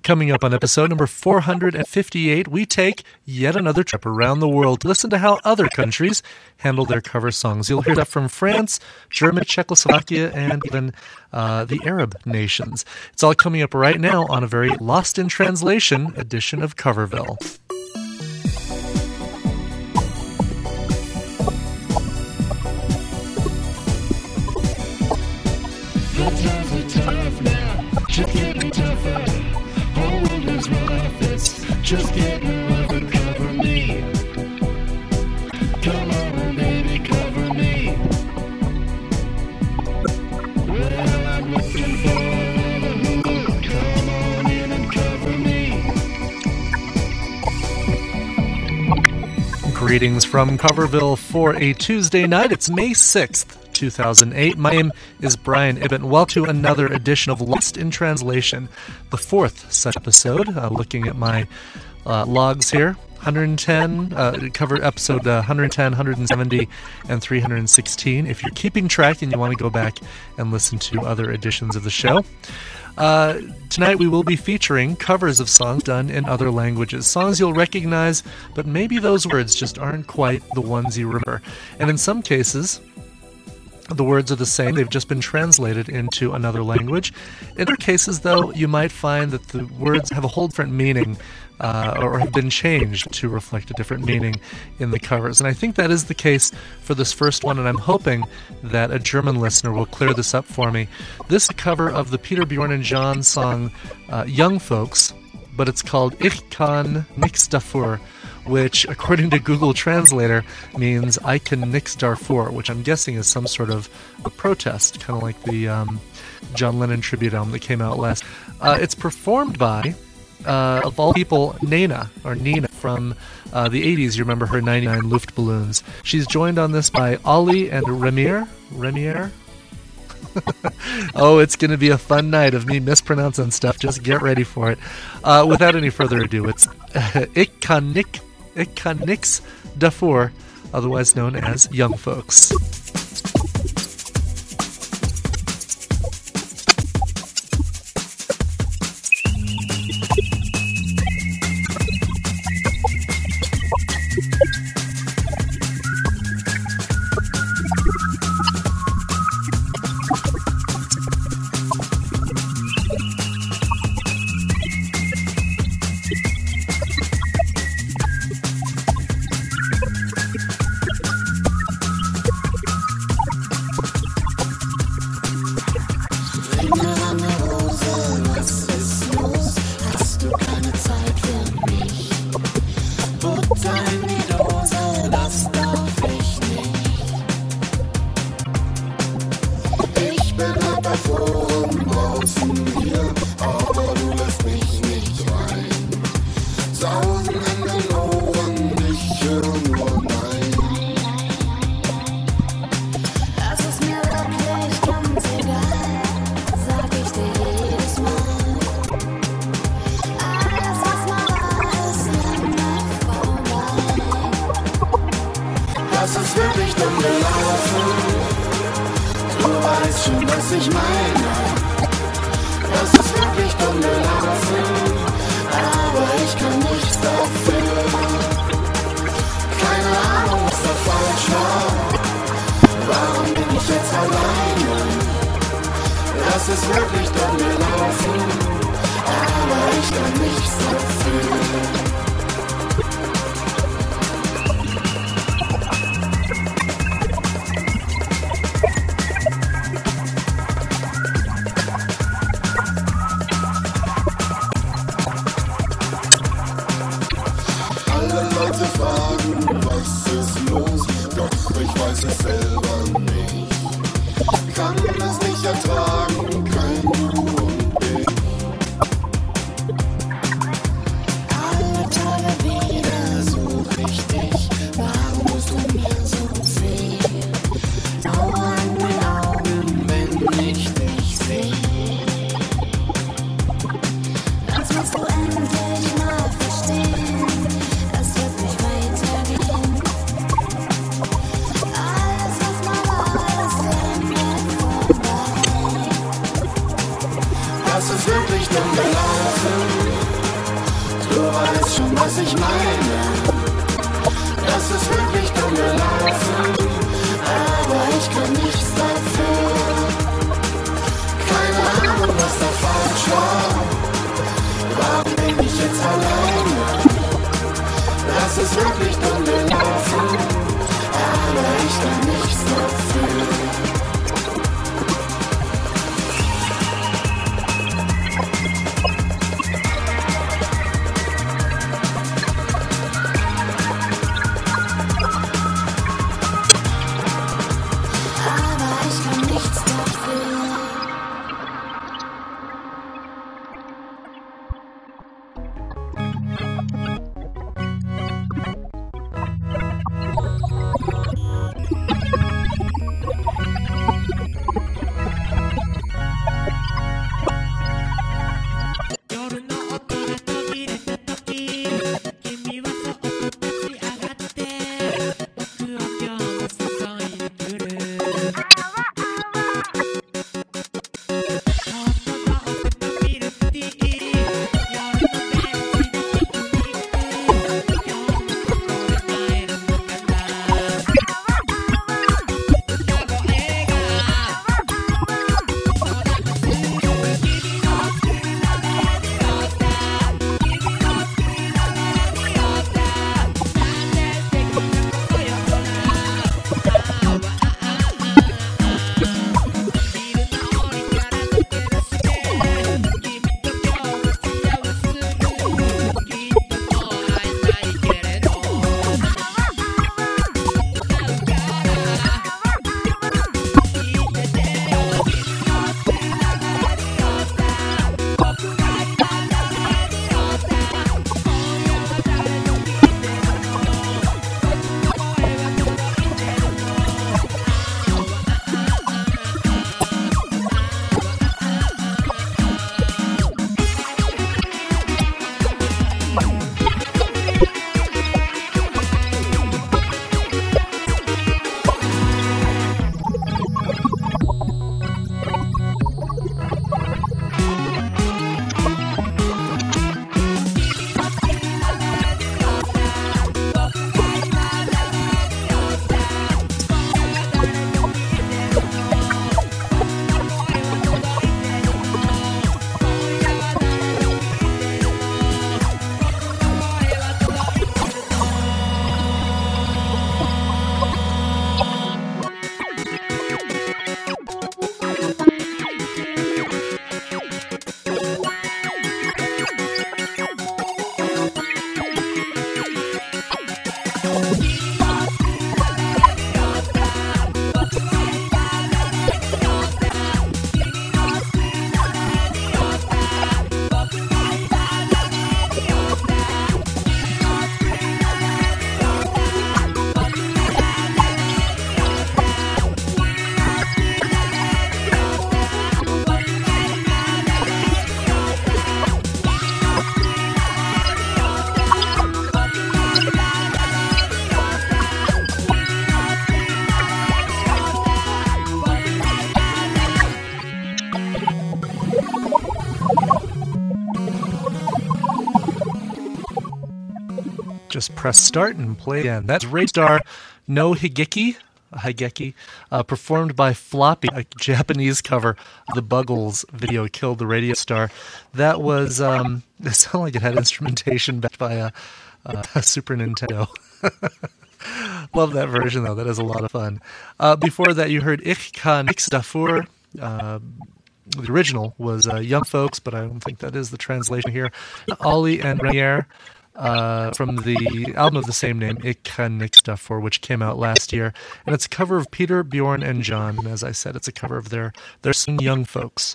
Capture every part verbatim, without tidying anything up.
Coming up on episode number four hundred fifty-eight, we take yet another trip around the world to listen to how other countries handle their cover songs. You'll hear that from France, Germany, Czechoslovakia, and even uh, the Arab nations. It's all coming up right now on a very Lost in Translation edition of Coverville. The times are tough now, just getting tougher. Whole world is rough, it's just getting rougher. Cover me, come on baby, cover me. Well, I'm looking for the hood. Come on in and cover me. Greetings from Coverville for a Tuesday night. It's May sixth, two thousand eight. My name is Brian Ibbott, and welcome to another edition of Lost in Translation, the fourth such episode. Uh, looking at my uh, logs here, one hundred ten, uh, covered episode uh, one hundred ten, one hundred seventy, and three hundred sixteen. If you're keeping track and you want to go back and listen to other editions of the show. Uh, tonight we will be featuring covers of songs done in other languages. Songs you'll recognize, but maybe those words just aren't quite the ones you remember. And in some cases, the words are the same. They've just been translated into another language. In other cases, though, you might find that the words have a whole different meaning uh, or have been changed to reflect a different meaning in the covers. And I think that is the case for this first one, and I'm hoping that a German listener will clear this up for me. This is a cover of the Peter, Bjorn, and John song uh, Young Folks, but it's called Ich kann nix dafür, which, according to Google Translator, means I can nix Darfur, which I'm guessing is some sort of a protest, kind of like the um, John Lennon tribute album that came out last. Uh, it's performed by, uh, of all people, Nena, or Nina, from uh, the eighties. You remember her ninety-nine Luftballons. She's joined on this by Ollie and Remier. Remier? Oh, it's going to be a fun night of me mispronouncing stuff. Just get ready for it. Uh, without any further ado, it's uh, Ich kann nix Ich kann nix dafür, otherwise known as Young Folks. Das ist wirklich dumm gelaufen. was ich meine. Das ist wirklich dumm gelaufen, aber ich kann nichts dafür. Keine Ahnung, was da falsch war. Warum bin ich jetzt alleine? Das ist wirklich dumm gelaufen, aber ich kann nichts dafür. Just press start and play again. That's Raystar no Higeki, Higeki, uh, performed by Floppy, a Japanese cover of the Buggles video Killed the Radio Star. That was, um, it sounded like it had instrumentation backed by a, a Super Nintendo. Love that version, though. That is a lot of fun. Uh, before that, you heard Ich kann nichts dafür. Uh, the original was uh, Young Folks, but I don't think that is the translation here. Ollie and Renier. Uh, from the album of the same name, Ich kann nichts dafür, which came out last year. And it's a cover of Peter, Bjorn, and John. And as I said, it's a cover of their, their song Young Folks.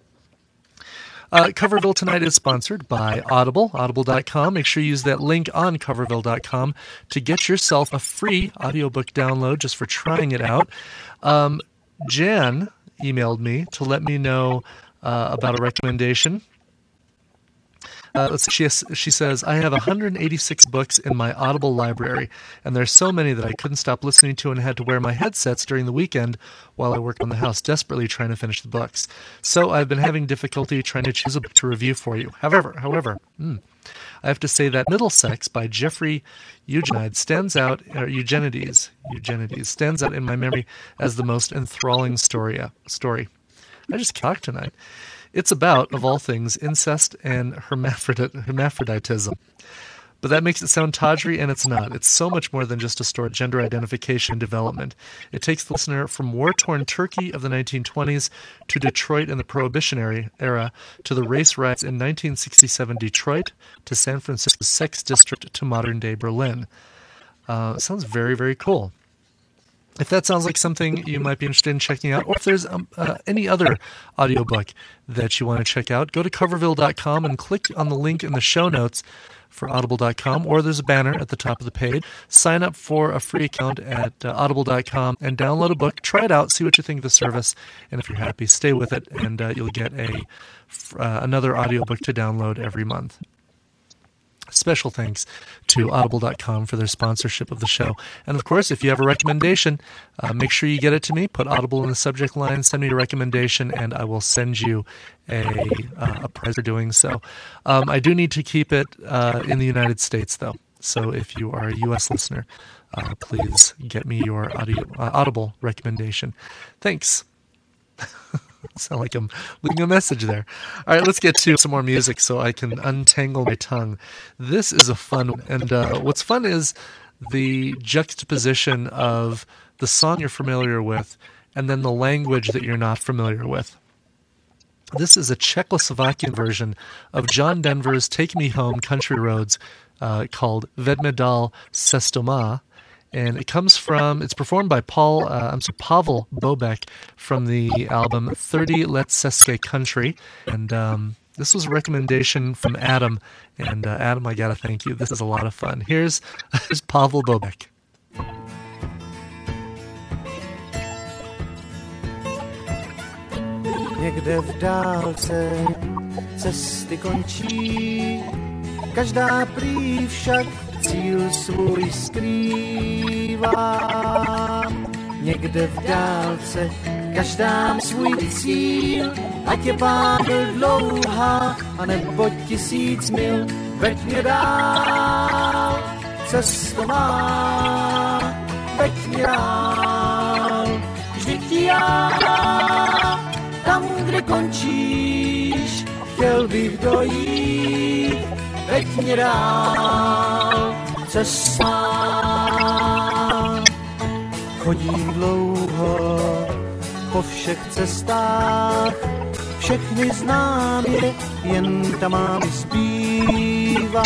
Uh, Coverville tonight is sponsored by Audible, audible dot com. Make sure you use that link on coverville dot com to get yourself a free audiobook download just for trying it out. Um, Jan emailed me to let me know uh, about a recommendation. Uh, let's see, she, has, she says, I have one hundred eighty-six books in my Audible library, and there's so many that I couldn't stop listening to and had to wear my headsets during the weekend while I worked on the house, desperately trying to finish the books. So I've been having difficulty trying to choose a book to review for you. However, however, mm, I have to say that Middlesex by Jeffrey Eugenides stands out, or Eugenides, Eugenides stands out in my memory as the most enthralling story. story. I just talked tonight. It's about, of all things, incest and hermaphrodit- hermaphroditism. But that makes it sound tawdry, and it's not. It's so much more than just a story of gender identification and development. It takes the listener from war-torn Turkey of the nineteen twenties to Detroit in the Prohibition era, to the race riots in nineteen sixty-seven Detroit, to San Francisco's sex district, to modern-day Berlin. Uh, sounds very, very cool. If that sounds like something you might be interested in checking out, or if there's um, uh, any other audiobook that you want to check out, go to coverville dot com and click on the link in the show notes for audible dot com, or there's a banner at the top of the page. Sign up for a free account at uh, audible dot com and download a book. Try it out, see what you think of the service, and if you're happy, stay with it, and uh, you'll get a uh, another audiobook to download every month. Special thanks to audible dot com for their sponsorship of the show. And of course, if you have a recommendation, uh, make sure you get it to me. Put Audible in the subject line, send me a recommendation, and I will send you a, uh, a prize for doing so. Um, I do need to keep it uh, in the United States, though. So if you are a U S listener, uh, please get me your audio, uh, Audible recommendation. Thanks. Sound like I'm leaving a message there. All right, let's get to some more music so I can untangle my tongue. This is a fun one. And uh, what's fun is the juxtaposition of the song you're familiar with and then the language that you're not familiar with. This is a Czechoslovakian version of John Denver's Take Me Home, Country Roads, uh, called Vedme dál cestama. And it comes from, it's performed by Paul, uh, I'm sorry, Pavel Bobek from the album thirty Let's Seske Country. And um, this was a recommendation from Adam. And uh, Adam, I gotta thank you. This is a lot of fun. Here's, here's Pavel Bobek. Někde v dálce cesty končí, každá prý však cíl svůj skrývá. Někde v dálce každá svůj cíl, ať je pádl dlouhá, anebo tisíc mil, veď mě dál, cesto má, veď mě dál, vždyť já, tam, kde končíš, chtěl bych dojít, veď mě dál, cesta. Chodím dlouho po všech cestách, všechny znám je, jen ta má mi zbývá.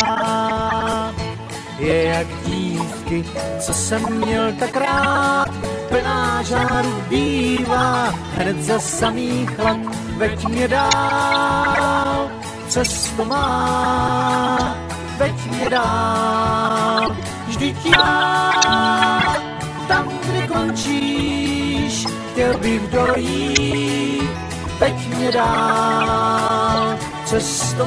Je jak dívky, co jsem měl tak rád, plná žáru bývá, hned za samý chlad, veď mě dál, cesto má, veď mě dál, vždyť já, tam, kde končíš, chtěl bych dojít, veď mě dál, cesto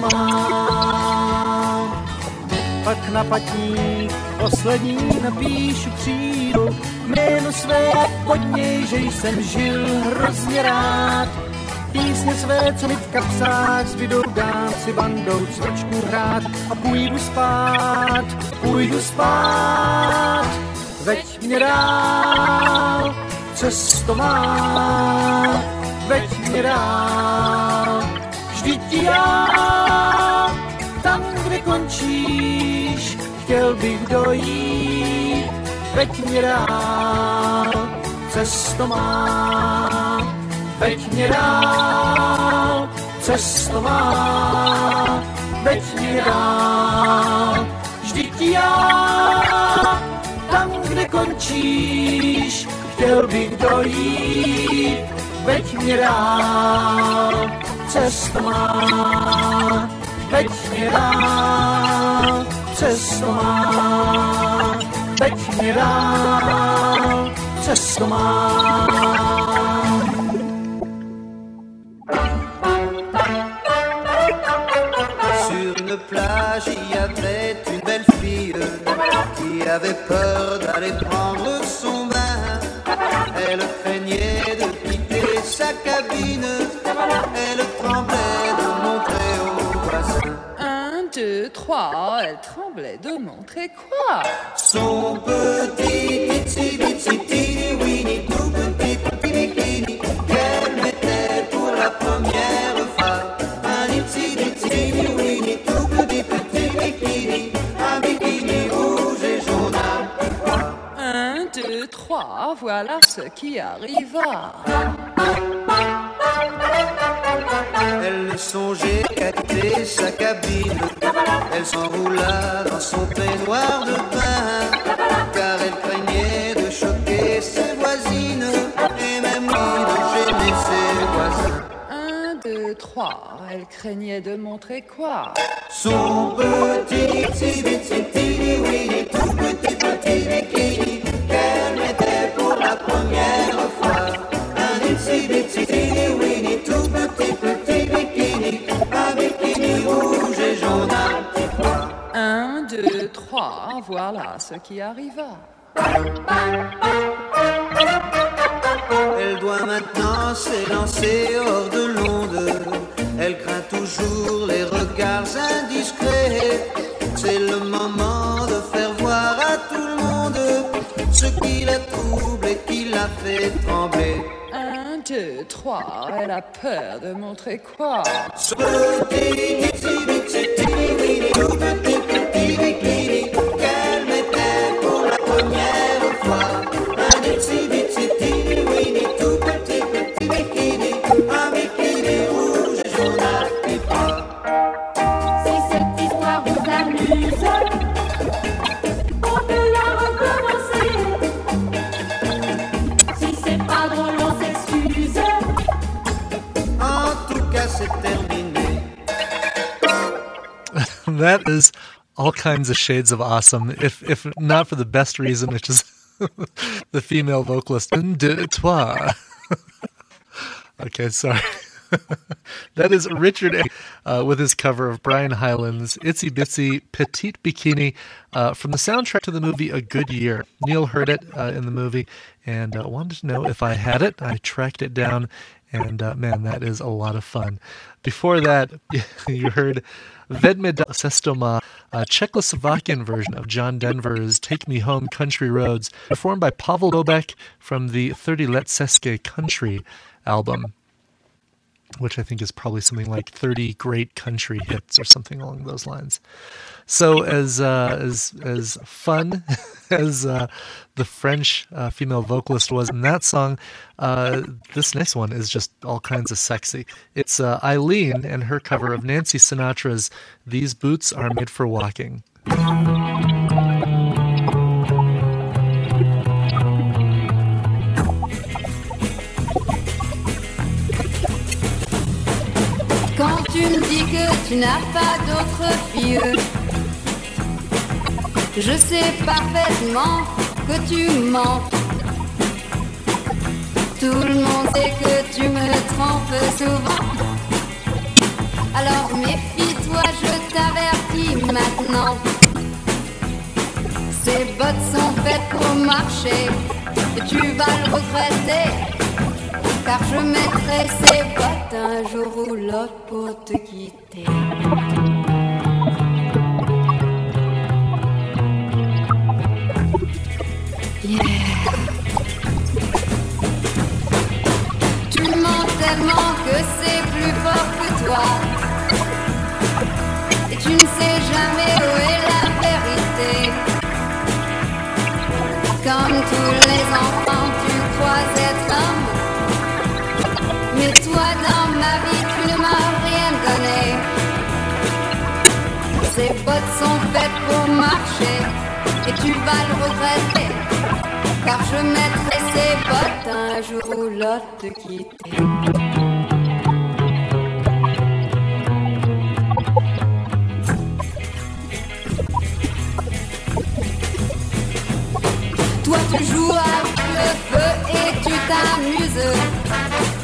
mám. Pak na patník poslední napíšu křídu, jméno své pod něj, že jsem žil hrozně rád. Písně své, co mi v kapsách zbydou, dám si bandou cvrčku hrát a půjdu spát, půjdu spát, veď mě dál, cesto má, veď mě dál, vždyť já, tam, kde končíš, chtěl bych dojít, veď mě dál, cesto má, veď mě dál, cesto má, veď mě dál, vždyť já, tam, kde končíš, chtěl bych dojít, veď mě dál, cesto má, veď mě dál, cesto má, veď mě dál, cesto má. Sur une plage, il y avait une belle fille qui avait peur d'aller prendre son bain. Elle craignait de quitter sa cabine, elle tremblait de montrer aux voisins. Un, deux, trois, elle tremblait de montrer quoi? Son petit itsy bitsy teeny weeny tout petit petit bikini qu'elle mettait pour la première fois. Un itsy bitsy teeny weeny tout petit petit bikini, un bikini rouge et jaune à petits pois. Un, deux, trois, voilà ce qui arriva. Elle ne songeait qu'à quitter sa cabine. Elle s'enroula dans son peignoir de bain, car elle craignait de choquer ses voisines et même lui de gêner ses voisins. Un, deux, trois, elle craignait de montrer quoi? Son petit itsy bitsy teeny weeny tout petit petit bikini qu'elle mettait pour la première fois. Un itsy bitsy teeny weeny tout petit petit bikini, un bikini rouge et jaune à petits pois. Un, deux, trois, voilà ce qui arriva. Elle doit maintenant s'élancer hors de l'onde. Elle craint toujours les regards indiscrets. C'est le moment de faire voir à tout le monde ce qui la trouble et qui la fait trembler. Un, deux, trois, elle a peur de montrer quoi? Ce petit itsy bitsy teeny weeny tout petit petit bikini qu'elle mettait pour la première fois. Un itsy bitsy teeny weeny tout petit petit bikini, un bikini rouge et jaune à petits pois. Si cette histoire vous amuse, on peut la recommencer. Si c'est pas drôle, on s'excuse. En tout cas, c'est terminé. That is all kinds of shades of awesome, if if not for the best reason, which is the female vocalist. De toi. Okay, sorry. That is Richard A. Uh, with his cover of Brian Hyland's Itsy Bitsy Petite Bikini uh, from the soundtrack to the movie A Good Year. Neil heard it uh, in the movie and uh, wanted to know if I had it. I tracked it down, and uh, man, that is a lot of fun. Before that, you heard Vedme da Sestoma, a Czechoslovakian version of John Denver's Take Me Home Country Roads, performed by Pavel Bobek from the thirty Let Seske Country album, which I think is probably something like thirty great country hits or something along those lines. So as uh, as as fun as uh, the French uh, female vocalist was in that song, uh, this next one is just all kinds of sexy. It's uh, Eileen and her cover of Nancy Sinatra's These Boots Are Made for Walking. Quand tu me dis que tu n'as pas d'autre fille, je sais parfaitement que tu mens. Tout le monde sait que tu me trompes souvent. Alors méfie-toi, je t'avertis maintenant. Ces bottes sont faites pour marcher et tu vas le regretter. Car je mettrai ces bottes un jour ou l'autre pour te quitter. Yeah. Tu mens tellement que c'est plus fort que toi. Et tu ne sais jamais où est la vérité. Comme tous les enfants, tu crois être homme. Mais toi dans ma vie tu ne m'as rien donné. Ces bottes sont faites pour marcher et tu vas le regretter. Car je mettrai ces bottes un jour ou l'autre te quitter. Toi tu joues avec le feu et tu t'amuses.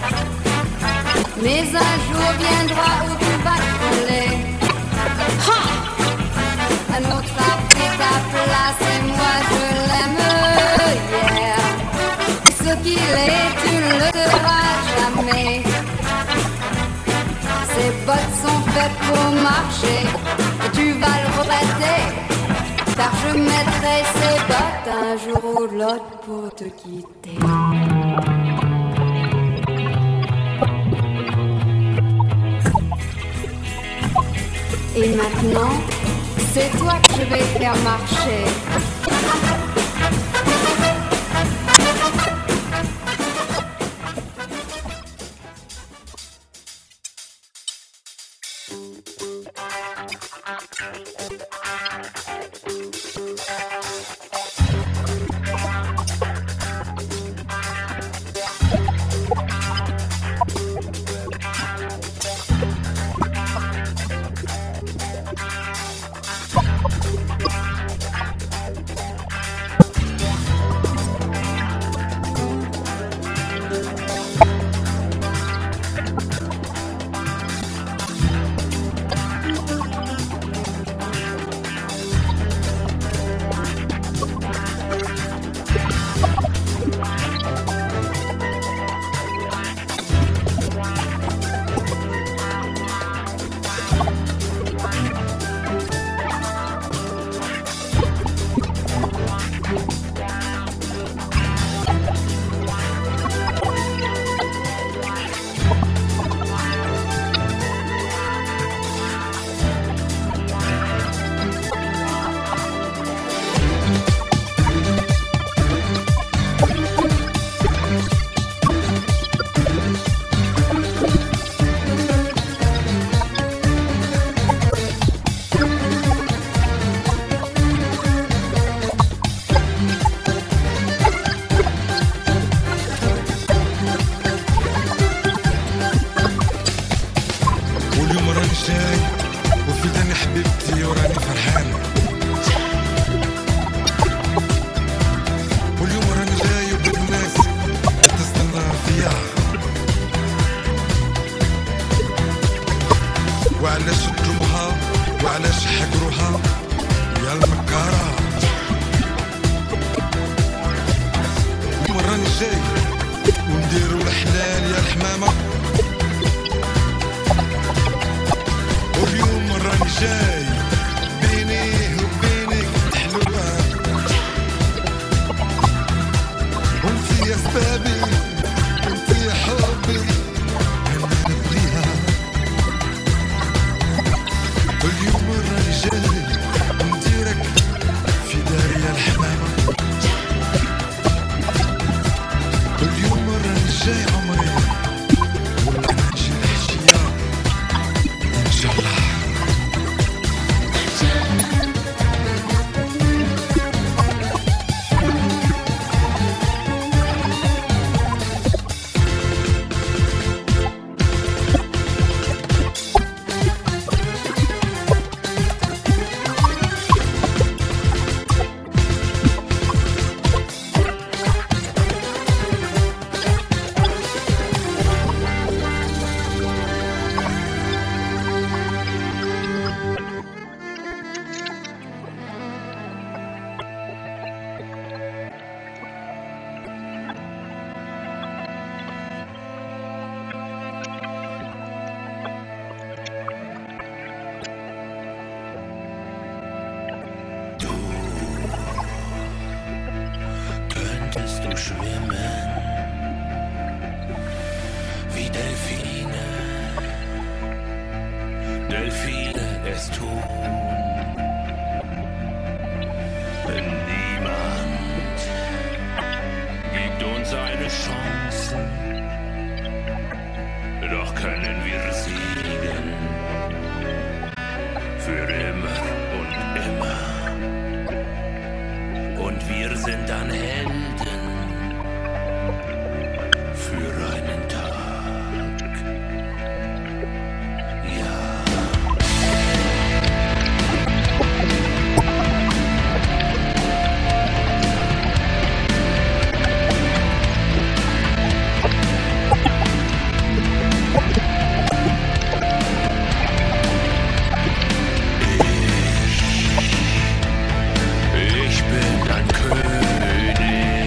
Mais un jour viendra où tu vas te brûler. Ha! qu'il est, tu ne le seras jamais. Ces bottes sont faites pour marcher, et tu vas le regretter. Car je mettrai ces bottes un jour ou l'autre pour te quitter. Et maintenant, c'est toi que je vais faire marcher. Ich bin ein König.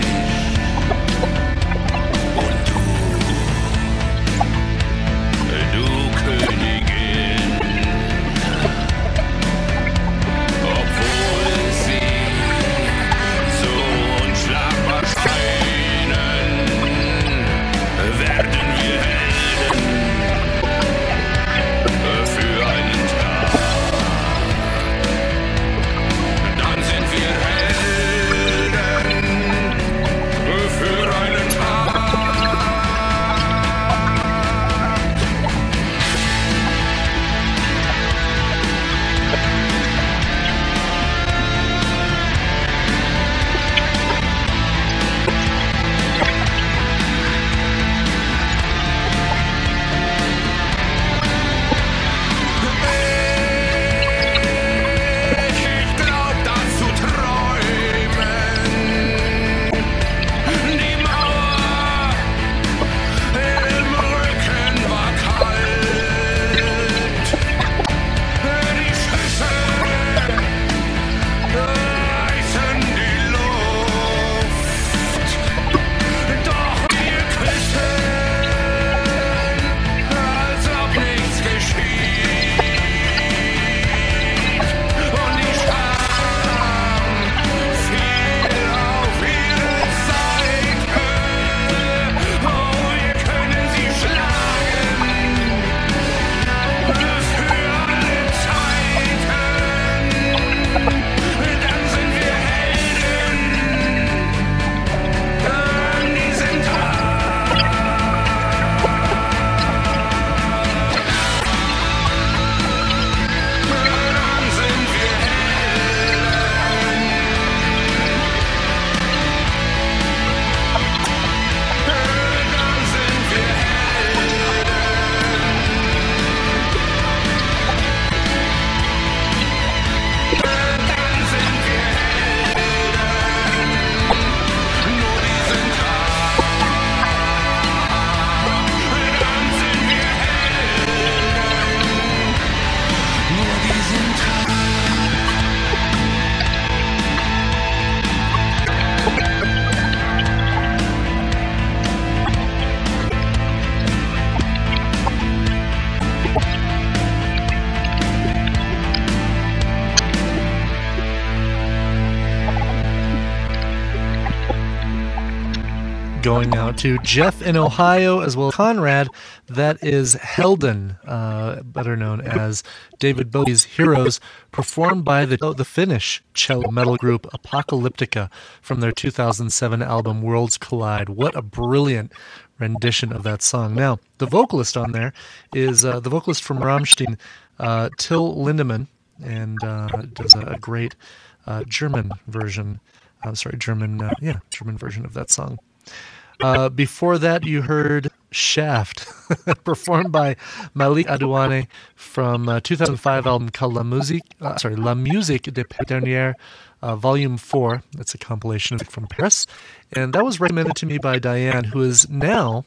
going out to Jeff in Ohio, as well as Conrad. That is Helden, uh, better known as David Bowie's Heroes, performed by the, the Finnish cello metal group Apocalyptica from their two thousand seven album Worlds Collide. What a brilliant rendition of that song. Now, the vocalist on there is uh, the vocalist from Rammstein, uh, Till Lindemann, and uh, does a, a great uh, German version. I'm uh, sorry, German, uh, yeah, German version of that song. Uh, before that, you heard Shaft, performed by Malik Adouane from uh, two thousand five album called La Musique, uh, sorry, La Musique de Dernière, uh, Volume four. That's a compilation from Paris. And that was recommended to me by Diane, who is now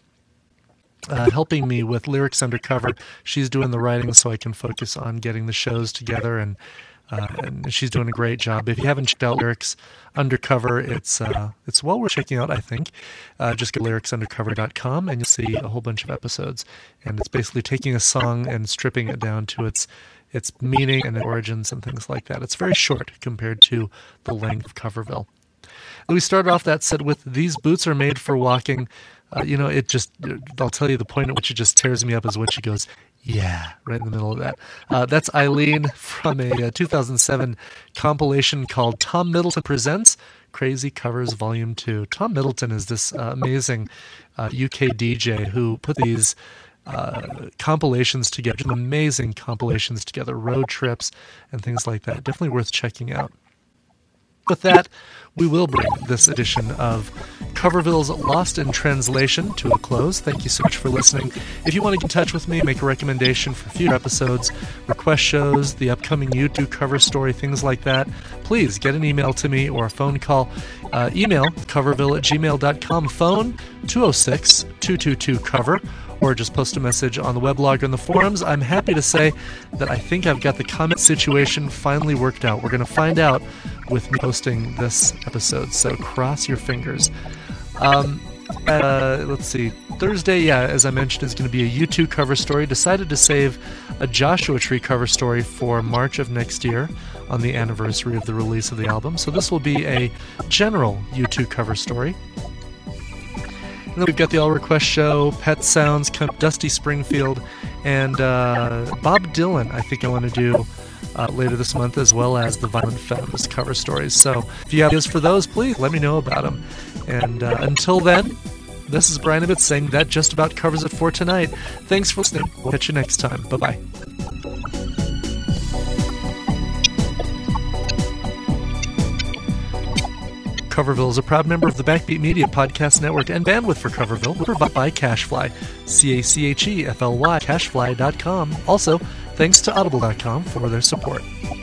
uh, helping me with Lyrics Undercover. She's doing the writing so I can focus on getting the shows together, and Uh, and she's doing a great job. If you haven't checked out Lyrics Undercover, it's uh, it's well worth checking out, I think. Uh, just go to lyrics undercover dot com and you'll see a whole bunch of episodes. And it's basically taking a song and stripping it down to its its meaning and origins and things like that. It's very short compared to the length of Coverville. And we started off that set with These Boots Are Made for Walking. Uh, you know, it just, I'll tell you the point at which it just tears me up is when she goes, yeah, right in the middle of that. Uh, that's Eileen from a, a two thousand seven compilation called Tom Middleton Presents Crazy Covers Volume two. Tom Middleton is this uh, amazing uh, U K D J who put these uh, compilations together, amazing compilations together, road trips and things like that. Definitely worth checking out. With that, we will bring this edition of Coverville's Lost in Translation to a close. Thank you so much for listening. If you want to get in touch with me, make a recommendation for future episodes, request shows, the upcoming YouTube cover story, things like that, please get an email to me or a phone call. Uh, email coverville at gmail dot com, phone two oh six, two two two, cover, or just post a message on the weblog or in the forums. I'm happy to say that I think I've got the comment situation finally worked out. We're going to find out with me posting this episode, so cross your fingers. Um, uh, let's see. Thursday, yeah, as I mentioned, is going to be a U two cover story. Decided to save a Joshua Tree cover story for March of next year on the anniversary of the release of the album. So this will be a general U two cover story. And then we've got the All Request Show, Pet Sounds, Dusty Springfield, and uh, Bob Dylan, I think I want to do uh, later this month, as well as the Violent Femmes cover stories. So if you have ideas for those, please let me know about them. And uh, until then, this is Brian Ibbett saying that just about covers it for tonight. Thanks for listening. We'll catch you next time. Bye-bye. Coverville is a proud member of the Backbeat Media Podcast Network, and bandwidth for Coverville was provided by Cachefly, C A C H E F L Y, cachefly dot com. Also, thanks to audible dot com for their support.